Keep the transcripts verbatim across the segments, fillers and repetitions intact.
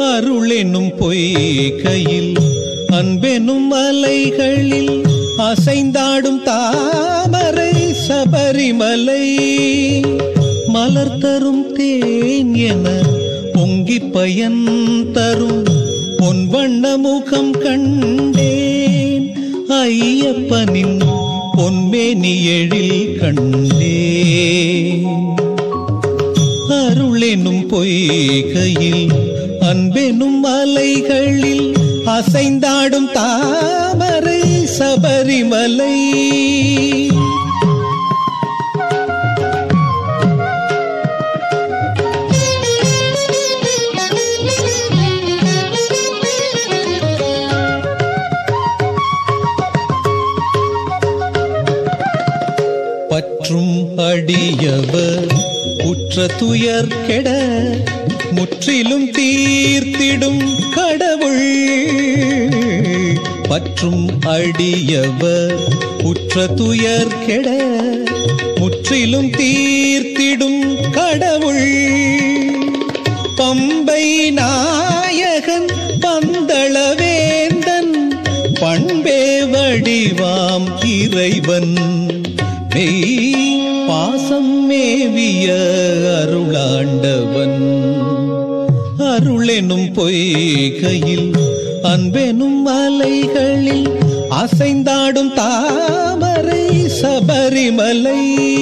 அருளெனும் பொய்கையில் அன்பெனும் மலைகளில் அசைந்தாடும் தாமரை சபரிமலை மலர் தரும் தேன் என பொங்கி பயன் தரும் பொன் வண்ண முகம் கண்டேன் ஐயப்பனின் பொன்மேனி எழில் கண்டேன் அருளெனும் பொய்கையில் அன்பெனும் மலைகளில் அசைந்தாடும் தாமரை சபரிமலை பற்றும் அடியவர் உற்ற துயர் கெட முற்றிலும் தீர்த்திடும் கடவுள் பற்றும் அடியவர் உற்ற துயர் கெட முற்றிலும் தீர்த்திடும் கடவுள் பம்பை நாயகன் பந்தளவேந்தன் பண்பே வடிவாம் இறைவன் மெய் பாசம் மேவிய அருளாண்டவன் அருளெனும் பொய்கையில் அன்பெனும் மலைகளில் அசைந்தாடும் தாமரை சபரிமலை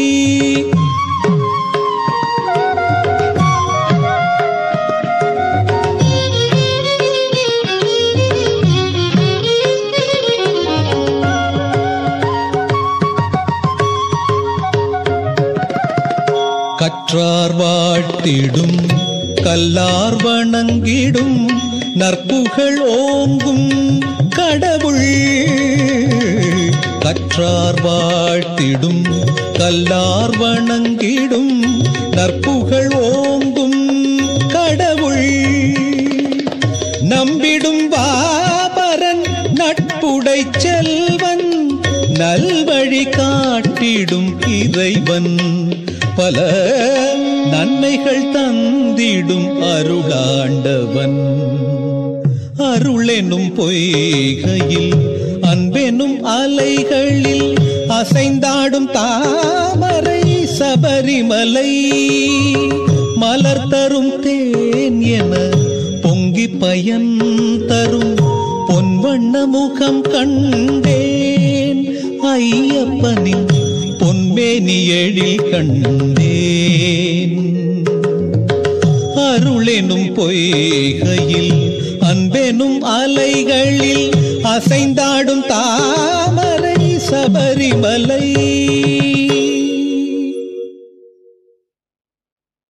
கற்றார் வாழ்த்திடும் கல்லார் வணங்கிடும் நற்புகழ் ஓங்கும் கடவுள் கற்றார் வாழ்த்திடும் கல்லார் வணங்கிடும் நற்புகழ் ஓங்கும் கடவுள் நம்பிடும் வாபரன் நட்புடை செல்வன் நல்வழி காட்டிடும் இறைவன் பல நன்மைகள் தந்திடும் அருளாண்டவன் அருளெனும் பொய்கையில் அன்பெனும் அலைகளில் அசைந்தாடும் தாமரை சபரிமலை மலர் தரும் தேன் என பொங்கி பயன் தரும் பொன் வண்ண முகம் கண்டேன் ஐயப்பனின் பொன்மேனி எழில் கண்டேன் அருளெனும் பொய்கையில் அன்பெனும் அலைகளில் அசைந்தாடும் தாமரை சபரிமலை